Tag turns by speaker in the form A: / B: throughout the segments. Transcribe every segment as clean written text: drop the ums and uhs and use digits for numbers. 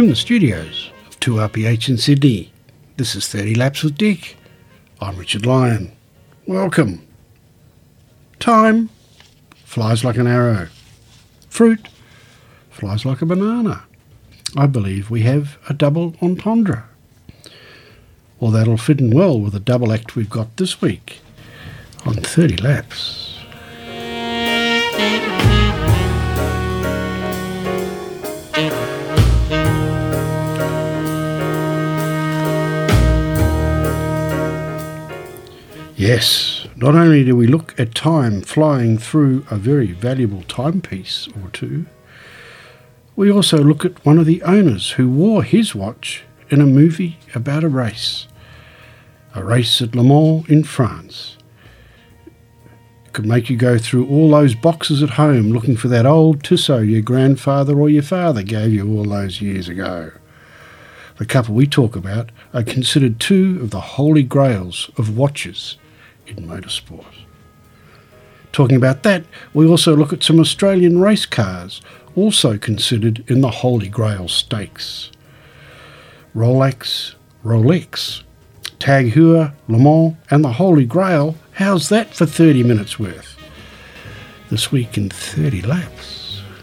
A: the studios of 2RPH in Sydney. This is 30 Laps with Dick. I'm Richard Lyon. Welcome. Time flies like an arrow. Fruit flies like a banana. I believe we have a double entendre. Well, that'll fit in well with the double act we've got this week on 30 Laps. Yes, not only do we look at time flying through a very valuable timepiece or two, we also look at one of the owners who wore his watch in a movie about a race at Le Mans in France. It could make you go through all those boxes at home looking for that old Tissot your grandfather or your father gave you all those years ago. The couple we talk about are considered two of the holy grails of watches in motorsport. Talking about that, we also look at some Australian race cars, also considered in the Holy Grail stakes. Rolex, Tag Heuer, Le Mans and the Holy Grail. How's that for 30 minutes worth? This week in 30 Laps.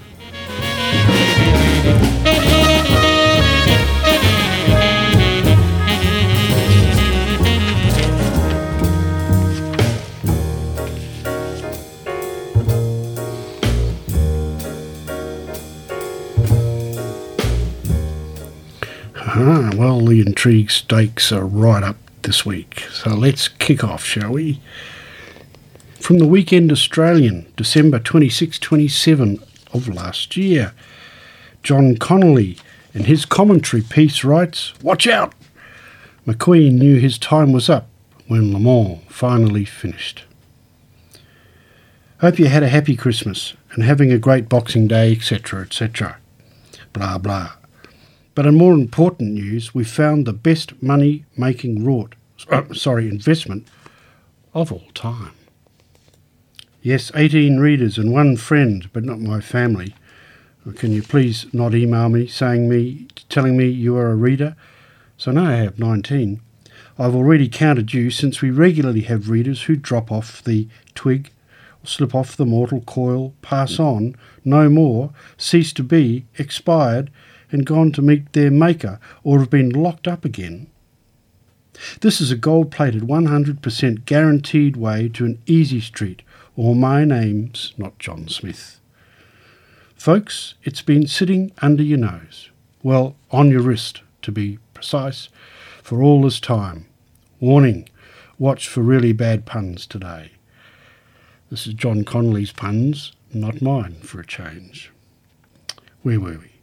A: Well, the intrigue stakes are right up this week, so let's kick off, shall we? From the Weekend Australian, December 26-27 of last year, John Connolly in his commentary piece writes, "Watch out! McQueen knew his time was up when Le Mans finally finished. Hope you had a happy Christmas and having a great Boxing Day, etc., etc. Blah, blah. But in more important news, we found the best money-making investment of all time. Yes, 18 readers and one friend, but not my family. Can you please not email me telling me you are a reader? So now I have 19. I've already counted you since we regularly have readers who drop off the twig, slip off the mortal coil, pass on, no more, cease to be, expired, and gone to meet their maker or have been locked up again. This is a gold-plated 100% guaranteed way to an easy street, or my name's not John Smith. Folks, it's been sitting under your nose, well, on your wrist, to be precise, for all this time. Warning, watch for really bad puns today. This is John Connolly's puns, not mine for a change. Where were we?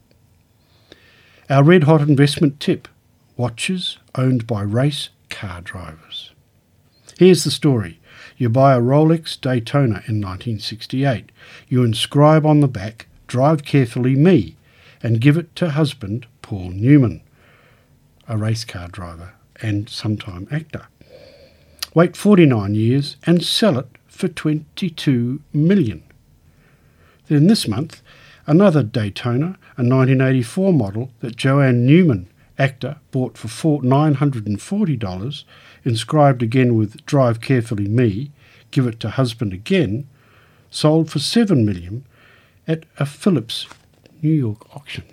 A: Our red-hot investment tip, watches owned by race car drivers. Here's the story. You buy a Rolex Daytona in 1968. You inscribe on the back, "Drive carefully, me," and give it to husband Paul Newman, a race car driver and sometime actor. Wait 49 years and sell it for $22 million. Then this month, another Daytona, a 1984 model that Joanne Newman, actor, bought for $940, inscribed again with "Drive carefully, me, give it to husband again," sold for $7 million at a Phillips New York auction.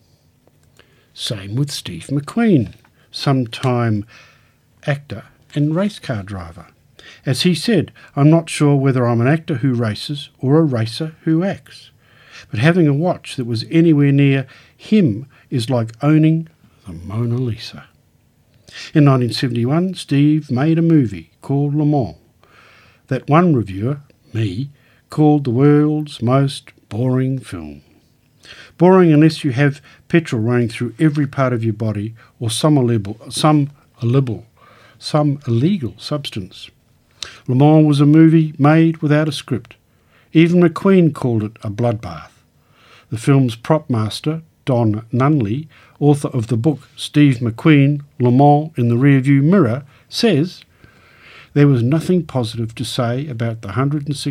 A: Same with Steve McQueen, sometime actor and race car driver. As he said, "I'm not sure whether I'm an actor who races or a racer who acts. But having a watch that was anywhere near him is like owning the Mona Lisa." In 1971, Steve made a movie called Le Mans that one reviewer, me, called the world's most boring film. Boring unless you have petrol running through every part of your body or some illegal substance. Le Mans was a movie made without a script. Even McQueen called it a bloodbath. The film's prop master, Don Nunley, author of the book Steve McQueen, Le Mans in the Rearview Mirror, says, "There was nothing positive to say about the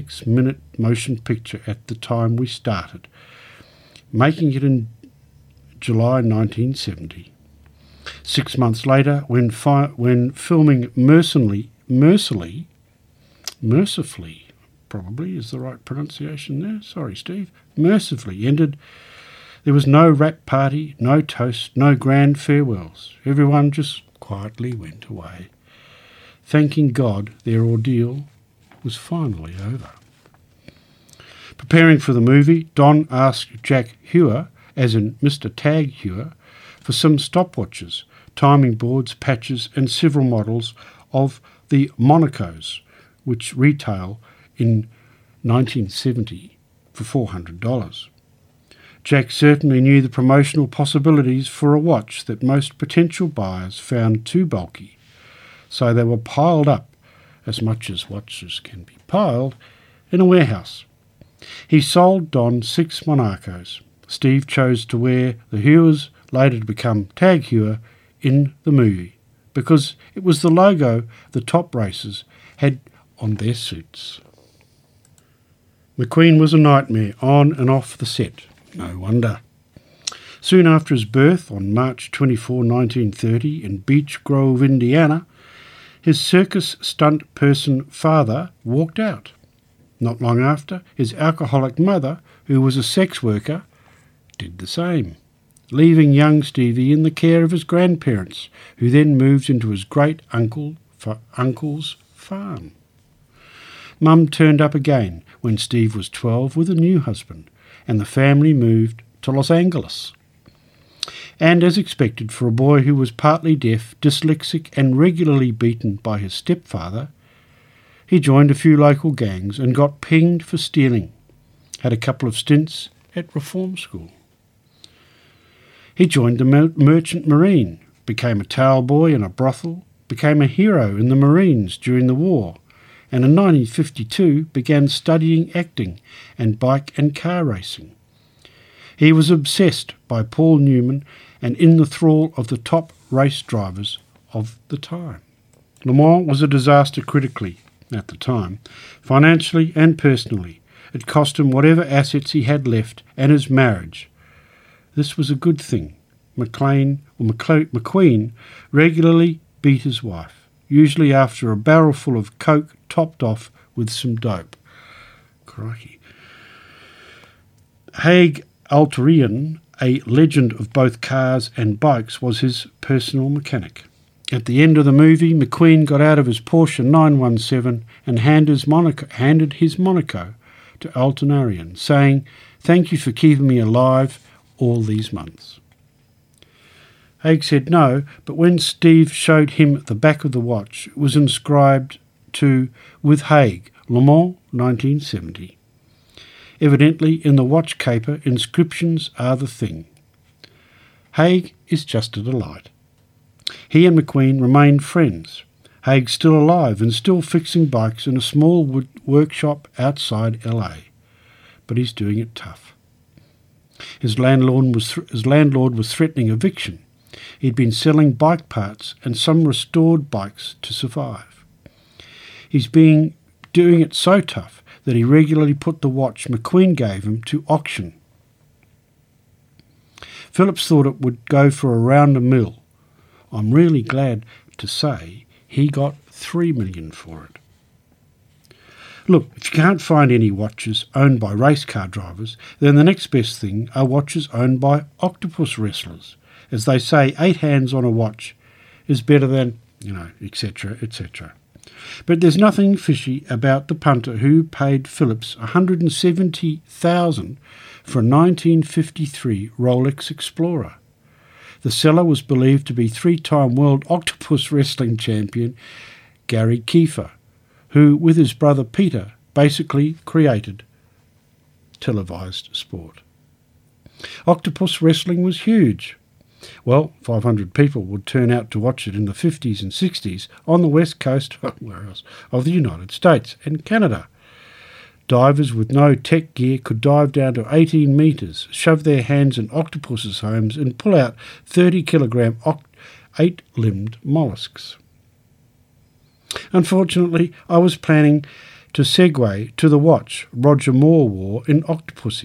A: 106-minute motion picture at the time we started. Making it in July 1970. 6 months later, when filming Mercifully, probably is the right pronunciation there, sorry Steve, Mercifully ended, there was no wrap party, no toast, no grand farewells. Everyone just quietly went away, thanking God their ordeal was finally over. Preparing for the movie, Don asked Jack Hewer, as in Mr. Tag Hewer, for some stopwatches, timing boards, patches and several models of the Monacos, which retail in 1970 for $400. Jack certainly knew the promotional possibilities for a watch that most potential buyers found too bulky, so they were piled up, as much as watches can be piled, in a warehouse. He sold Don 6 Monacos. Steve chose to wear the Hewers, later to become Tag Heuer, in the movie, because it was the logo the top racers had on their suits. McQueen was a nightmare on and off the set. No wonder. Soon after his birth, on March 24, 1930, in Beech Grove, Indiana, his circus stunt person father walked out. Not long after, his alcoholic mother, who was a sex worker, did the same, leaving young Stevie in the care of his grandparents, who then moved into his great-uncle's farm. Mum turned up again when Steve was 12 with a new husband, and the family moved to Los Angeles. And as expected for a boy who was partly deaf, dyslexic and regularly beaten by his stepfather, he joined a few local gangs and got pinged for stealing. Had a couple of stints at reform school. He joined the Merchant Marine, became a towel boy in a brothel, became a hero in the Marines during the war, and in 1952 began studying acting and bike and car racing. He was obsessed by Paul Newman and in the thrall of the top race drivers of the time. Le Mans was a disaster critically at the time, financially and personally. It cost him whatever assets he had left and his marriage. This was a good thing. McQueen regularly beat his wife, usually after a barrel full of coke topped off with some dope. Crikey. Haig Alterian, a legend of both cars and bikes, was his personal mechanic. At the end of the movie, McQueen got out of his Porsche 917 and handed his Monaco to Alterian, saying, "Thank you for keeping me alive all these months." Haig said no, but when Steve showed him the back of the watch, it was inscribed to "With Haig, Le Mans 1970. Evidently, in the watch caper, inscriptions are the thing. Haig is just a delight. He and McQueen remained friends. Haig's still alive and still fixing bikes in a small wood workshop outside LA, but he's doing it tough. His landlord was threatening eviction. He'd been selling bike parts and some restored bikes to survive. He's doing it so tough that he regularly put the watch McQueen gave him to auction. Phillips thought it would go for around $1 million. I'm really glad to say he got $3 million for it. Look, if you can't find any watches owned by race car drivers, then the next best thing are watches owned by octopus wrestlers. As they say, 8 hands on a watch is better than, etc., etc. But there's nothing fishy about the punter who paid Phillips $170,000 for a 1953 Rolex Explorer. The seller was believed to be 3-time world octopus wrestling champion Gary Kiefer, who, with his brother Peter, basically created televised sport. Octopus wrestling was huge. Well, 500 people would turn out to watch it in the 50s and 60s on the west coast where else, of the United States and Canada. Divers with no tech gear could dive down to 18 metres, shove their hands in octopus's homes and pull out 30-kilogram 8-limbed mollusks. Unfortunately, I was planning to segue to the watch Roger Moore wore in Octopussy,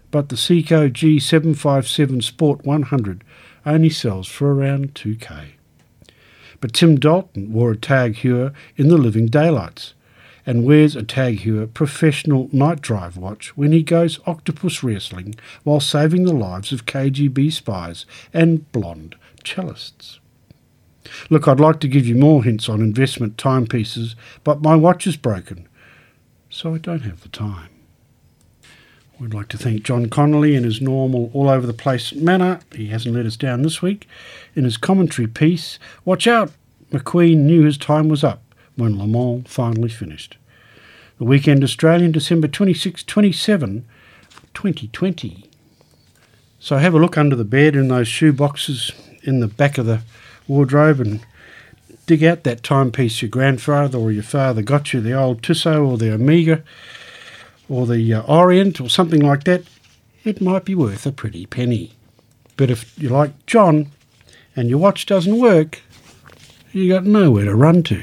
A: but the Seiko G757 Sport 100 only sells for around 2K. But Tim Dalton wore a Tag Heuer in the living daylights and wears a Tag Heuer professional night drive watch when he goes octopus wrestling while saving the lives of KGB spies and blonde cellists. Look, I'd like to give you more hints on investment timepieces, but my watch is broken, so I don't have the time. We'd like to thank John Connolly in his normal all-over-the-place manner. He hasn't let us down this week. In his commentary piece, watch out, McQueen knew his time was up when Le Mans finally finished. The Weekend Australian, December 26-27, 2020. So have a look under the bed in those shoe boxes in the back of the wardrobe and dig out that timepiece your grandfather or your father got you, the old Tissot or the Omega or the Orient or something like that. It might be worth a pretty penny. But if you're like John and your watch doesn't work, you got nowhere to run to.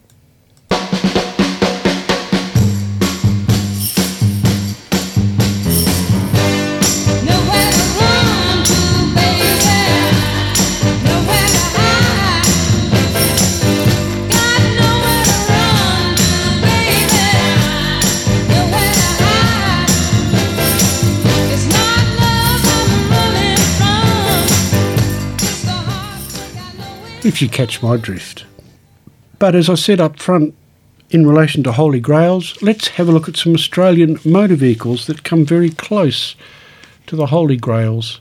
A: If you catch my drift. But as I said up front, in relation to Holy Grails, let's have a look at some Australian motor vehicles that come very close to the Holy Grails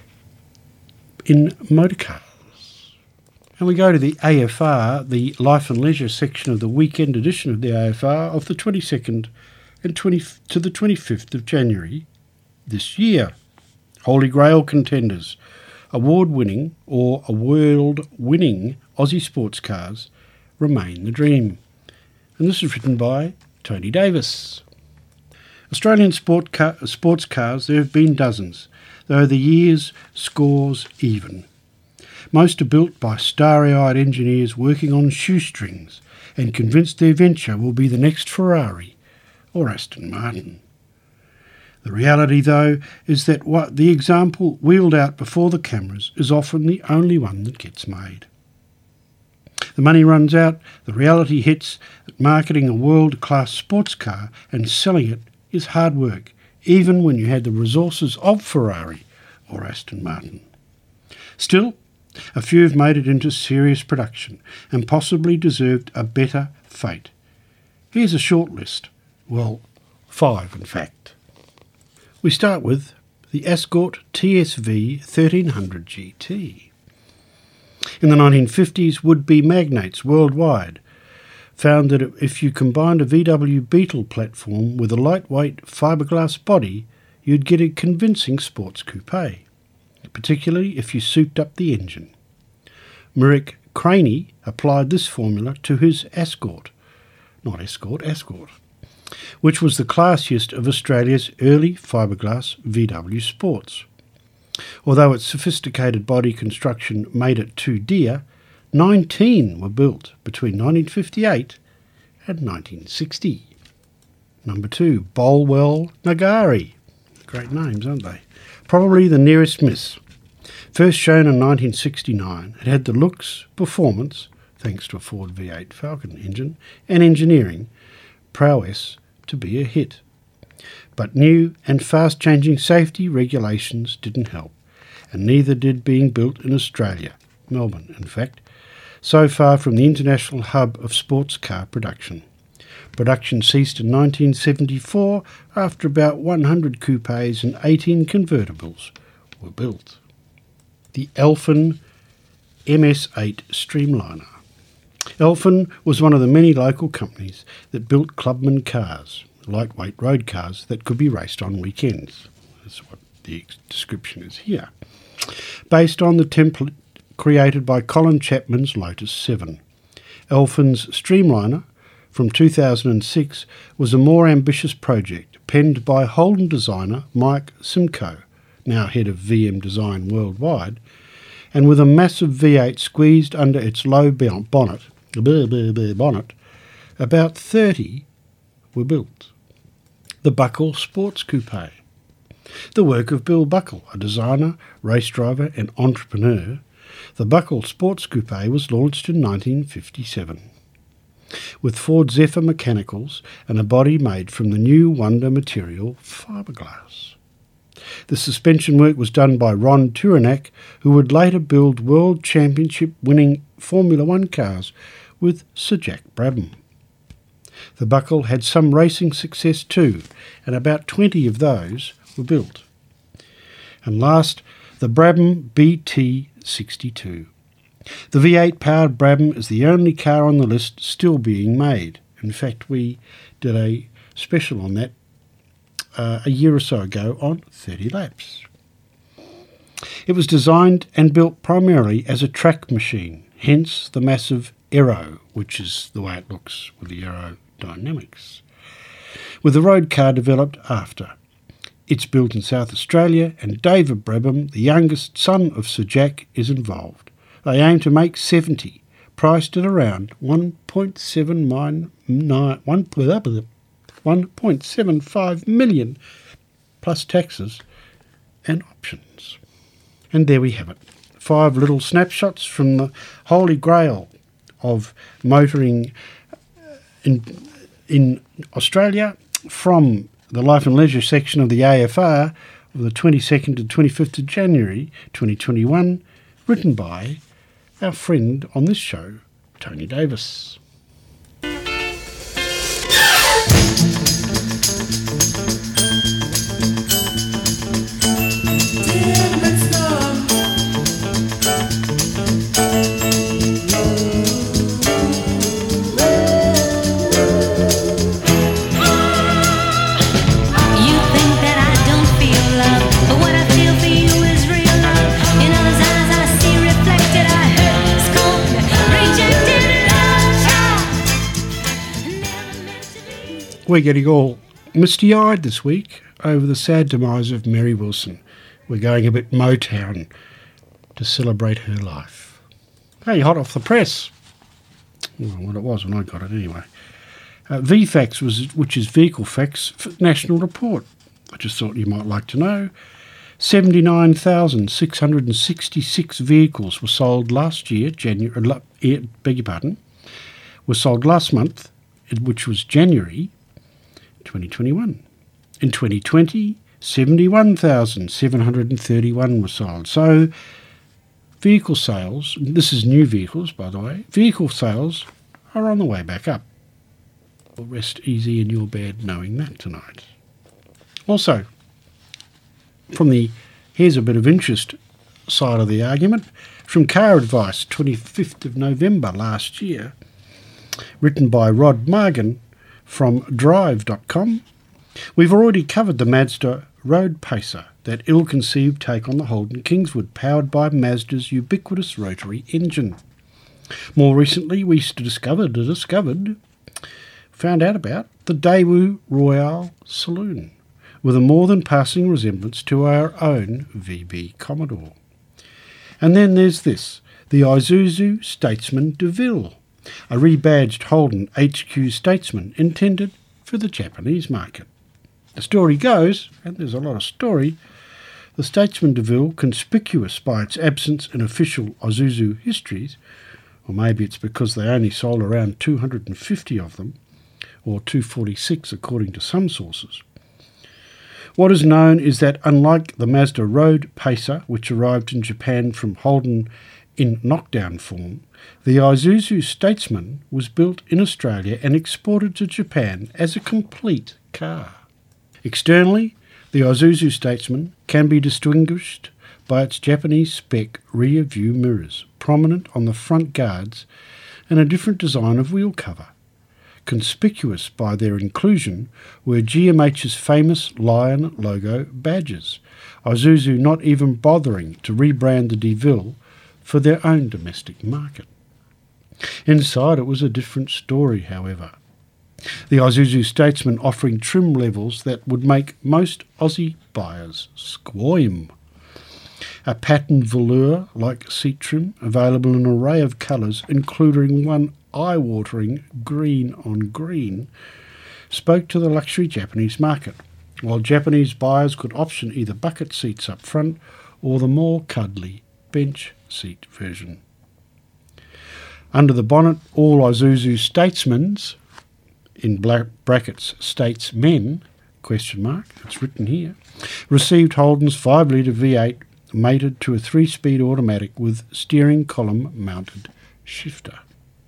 A: in motor cars. And we go to the AFR, the Life and Leisure section of the weekend edition of the AFR of the 22nd and to the 25th of January this year. Holy Grail contenders. Award-winning or a world-winning Aussie sports cars remain the dream. And this is written by Tony Davis. Australian sports cars, there have been dozens, though the years scores even. Most are built by starry-eyed engineers working on shoestrings and convinced their venture will be the next Ferrari or Aston Martin. The reality, though, is that what the example wheeled out before the cameras is often the only one that gets made. The money runs out, the reality hits that marketing a world-class sports car and selling it is hard work, even when you had the resources of Ferrari or Aston Martin. Still, a few have made it into serious production and possibly deserved a better fate. Here's a short list. Well, 5 in fact. We start with the Escort TSV 1300 GT. In the 1950s, would-be magnates worldwide found that if you combined a VW Beetle platform with a lightweight fiberglass body, you'd get a convincing sports coupe, particularly if you souped up the engine. Murik Craney applied this formula to his Escort, which was the classiest of Australia's early fiberglass VW Sports. Although its sophisticated body construction made it too dear, 19 were built between 1958 and 1960. Number 2, Bolwell Nagari. Great names, aren't they? Probably the nearest miss. First shown in 1969, it had the looks, performance, thanks to a Ford V8 Falcon engine, and engineering prowess to be a hit. But new and fast-changing safety regulations didn't help, and neither did being built in Australia, Melbourne, in fact, so far from the international hub of sports car production. Production ceased in 1974 after about 100 coupes and 18 convertibles were built. The Elfin MS8 Streamliner. Elfin was one of the many local companies that built clubman cars, lightweight road cars that could be raced on weekends. That's what the description is here. Based on the template created by Colin Chapman's Lotus 7. Elfin's Streamliner from 2006 was a more ambitious project penned by Holden designer Mike Simcoe, now head of VM Design worldwide, and with a massive V8 squeezed under its low bonnet, about 30 were built. The Buckle Sports Coupe. The work of Bill Buckle, a designer, race driver and entrepreneur, the Buckle Sports Coupe was launched in 1957. With Ford Zephyr mechanicals and a body made from the new wonder material fiberglass. The suspension work was done by Ron Turenak, who would later build World Championship winning Formula One cars with Sir Jack Brabham. The Buckle had some racing success too, and about 20 of those were built. And last, the Brabham BT62. The V8 powered Brabham is the only car on the list still being made. In fact, we did a special on that a year or so ago on 30 Laps. It was designed and built primarily as a track machine, hence the massive aero, which is the way it looks with the aerodynamics, with the road car developed after. It's built in South Australia, and David Brabham, the youngest son of Sir Jack, is involved. They aim to make 70, priced at around 1.75 million, plus taxes and options. And there we have it. 5 little snapshots from the holy grail of motoring in Australia from the Life and Leisure section of the AFR of the 22nd to 25th of January 2021, written by our friend on this show, Tony Davis. We're getting all misty-eyed this week over the sad demise of Mary Wilson. We're going a bit Motown to celebrate her life. Hey, hot off the press. Well, what it was when I got it anyway. VFACTS, which is Vehicle Facts National Report. I just thought you might like to know. 79,666 vehicles were sold last year, were sold last month, which was January 2021. In 2020, 71,731 were sold. So vehicle sales, this is new vehicles by the way, vehicle sales are on the way back up. We'll rest easy in your bed knowing that tonight. Also, from the here's a bit of interest side of the argument, from Car Advice, 25th of November last year, written by Rod Margan, from drive.com, we've already covered the Mazda Road Pacer, that ill-conceived take on the Holden Kingswood, powered by Mazda's ubiquitous rotary engine. More recently, we found out about the Daewoo Royale Saloon, with a more than passing resemblance to our own VB Commodore. And then there's this, the Isuzu Statesman DeVille, a rebadged Holden HQ Statesman intended for the Japanese market. The story goes, and there's a lot of story, the Statesman DeVille, conspicuous by its absence in official Isuzu histories, or maybe it's because they only sold around 250 of them, or 246 according to some sources. What is known is that unlike the Mazda Road Pacer, which arrived in Japan from Holden in knockdown form, the Isuzu Statesman was built in Australia and exported to Japan as a complete car. Externally, the Isuzu Statesman can be distinguished by its Japanese spec rear view mirrors, prominent on the front guards, and a different design of wheel cover. Conspicuous by their inclusion were GMH's famous lion logo badges, Isuzu not even bothering to rebrand the DeVille for their own domestic market. Inside it was a different story, however. The Isuzu Statesman offering trim levels that would make most Aussie buyers squirm. A patterned velour-like seat trim available in an array of colours, including one eye-watering green on green, spoke to the luxury Japanese market, while Japanese buyers could option either bucket seats up front or the more cuddly bench seat version. Under the bonnet, all Isuzu statesmen's, in brackets statesmen, question mark, it's written here, received Holden's 5-litre V8 mated to a 3-speed automatic with steering column mounted shifter.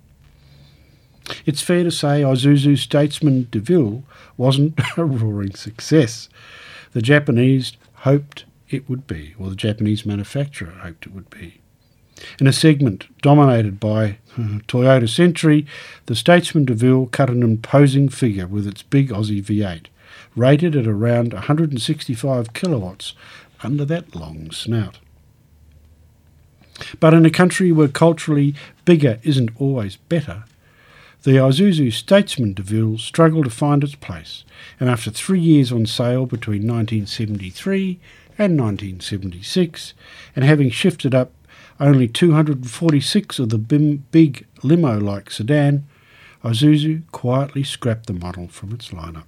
A: It's fair to say Isuzu Statesman DeVille wasn't a roaring success. The Japanese hoped it would be, or the Japanese manufacturer hoped it would be. In a segment dominated by Toyota Century, the Statesman DeVille cut an imposing figure with its big Aussie V8, rated at around 165 kilowatts under that long snout. But in a country where culturally bigger isn't always better, the Isuzu Statesman DeVille struggled to find its place, and after 3 years on sale between 1973 and 1976, and having shifted up only 246 of the big limo-like sedan, Isuzu quietly scrapped the model from its lineup.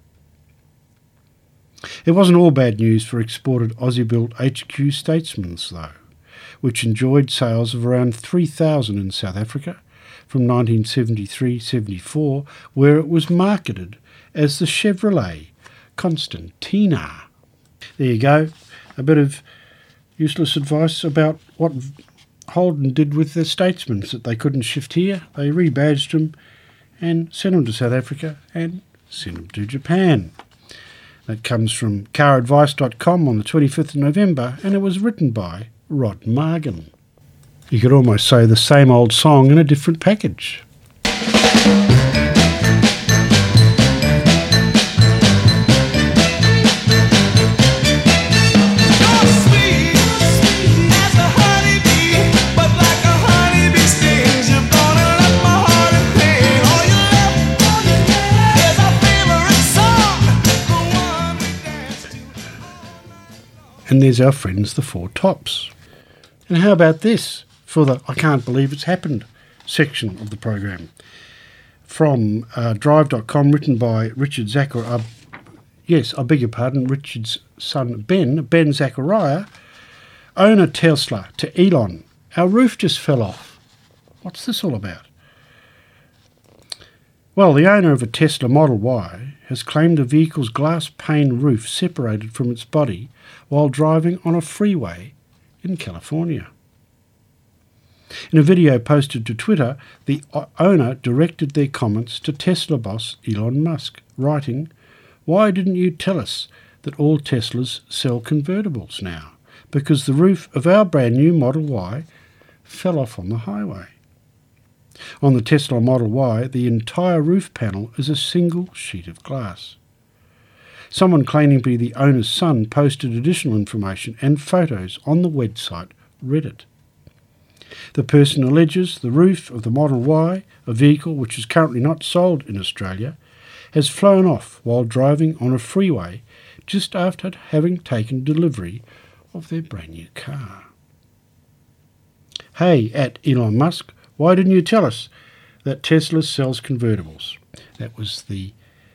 A: It wasn't all bad news for exported Aussie-built HQ Statesmans, though, which enjoyed sales of around 3,000 in South Africa from 1973-74, where it was marketed as the Chevrolet Constantina. There you go, a bit of useless advice about what Holden did with the Statesmen that they couldn't shift here. They rebadged them and sent them to South Africa and sent them to Japan. That comes from caradvice.com on the 25th of November, and it was written by Rod Margan. You could almost say the same old song in a different package. And there's our friends, the Four Tops. And how about this for the I Can't Believe It's Happened section of the program? From drive.com, written by Richard Zachariah. Richard's son Ben Zachariah. Owner Tesla to Elon. Our roof just fell off. What's this all about? Well, the owner of a Tesla Model Y has claimed the vehicle's glass pane roof separated from its body while driving on a freeway in California. In a video posted to Twitter, the owner directed their comments to Tesla boss Elon Musk, writing, "Why didn't you tell us that all Teslas sell convertibles now? Because the roof of our brand new Model Y fell off on the highway." On the Tesla Model Y, the entire roof panel is a single sheet of glass. Someone claiming to be the owner's son posted additional information and photos on the website Reddit. The person alleges the roof of the Model Y, a vehicle which is currently not sold in Australia, has flown off while driving on a freeway just after having taken delivery of their brand new car. Hey, at Elon Musk, why didn't you tell us that Tesla sells convertibles? That was the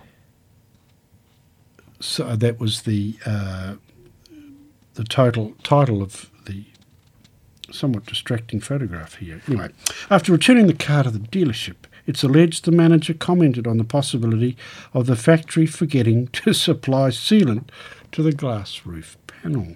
A: title of the somewhat distracting photograph here. Anyway, after returning the car to the dealership, it's alleged the manager commented on the possibility of the factory forgetting to supply sealant to the glass roof panel.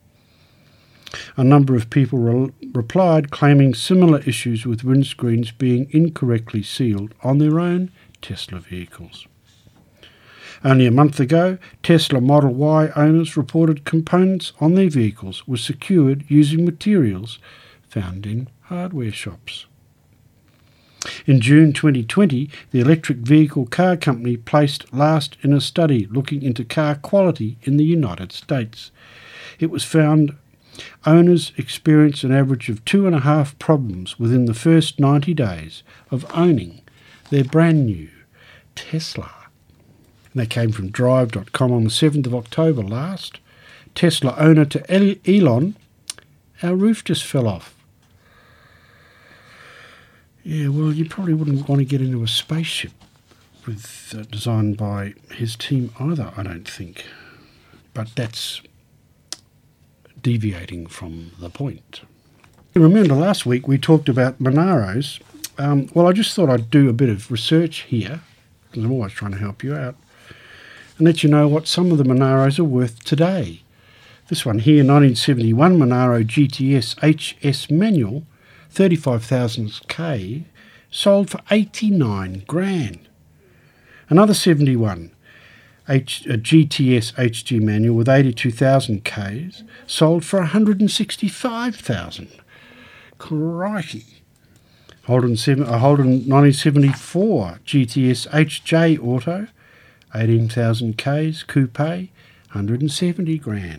A: A number of people replied, claiming similar issues with windscreens being incorrectly sealed on their own Tesla vehicles. Only a month ago, Tesla Model Y owners reported components on their vehicles were secured using materials found in hardware shops. In June 2020, the electric vehicle car company placed last in a study looking into car quality in the United States. It was found owners experienced an average of 2.5 problems within the first 90 days of owning their brand new Tesla. And that came from drive.com on the 7th of October last. Tesla owner to Elon, our roof just fell off. Yeah, well, you probably wouldn't want to get into a spaceship designed by his team either, I don't think. but that's deviating from the point. Remember last week we talked about Monaros. Well, I just thought I'd do a bit of research here, because I'm always trying to help you out, and let you know what some of the Monaros are worth today. This one here, 1971 Monaro GTS HS manual, 35,000 K, sold for 89 grand. Another 71 GTS HG manual with 82,000 Ks, sold for 165,000. Crikey. Holden 1974 GTS HJ Auto, 18,000 Ks, coupe, 170 grand.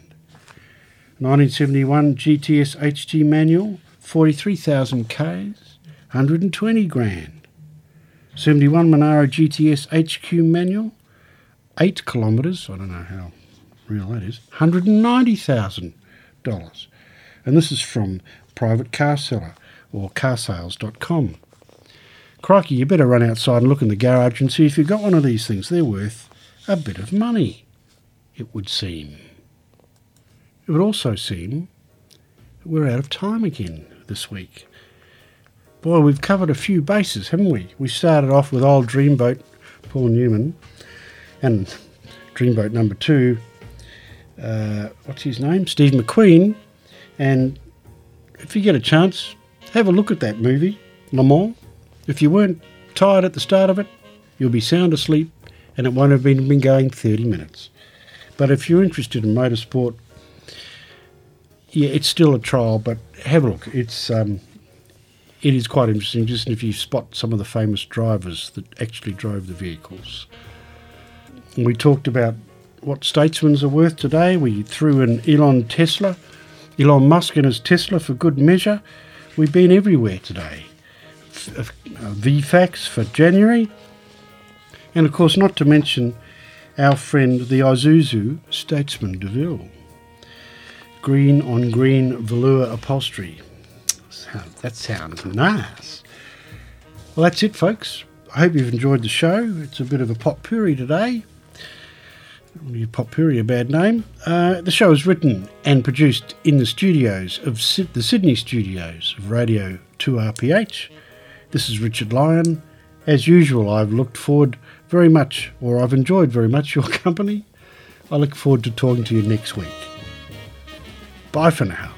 A: 1971 GTS HG manual, 43,000 Ks, 120 grand. 71 Monaro GTS HQ manual, 8 kilometres, I don't know how real that is, $190,000. And this is from Private Car Seller or carsales.com. Crikey, you better run outside and look in the garage and see if you've got one of these things. They're worth a bit of money, it would seem. It would also seem that we're out of time again this week. Boy, we've covered a few bases, haven't we? We started off with old Dreamboat, Paul Newman, and Dreamboat number 2, what's his name? Steve McQueen. And if you get a chance, have a look at that movie, Le Mans. If you weren't tired at the start of it, you'll be sound asleep and it won't have been going 30 minutes. But if you're interested in motorsport, yeah, it's still a trial, but have a look. It is quite interesting, just if you spot some of the famous drivers that actually drove the vehicles. And we talked about what statesmen are worth today. We threw in Elon Musk and his Tesla for good measure. We've been everywhere today. VFAX for January. And of course, not to mention our friend the Isuzu Statesman DeVille. Green on green velour upholstery. That sounds nice. Well, that's it, folks. I hope you've enjoyed the show. It's a bit of a potpourri today. Potpourri, a bad name. The show is written and produced in the studios of the Sydney studios of Radio 2RPH. This is Richard Lyon. As usual, I've enjoyed very much your company. I look forward to talking to you next week. Bye for now.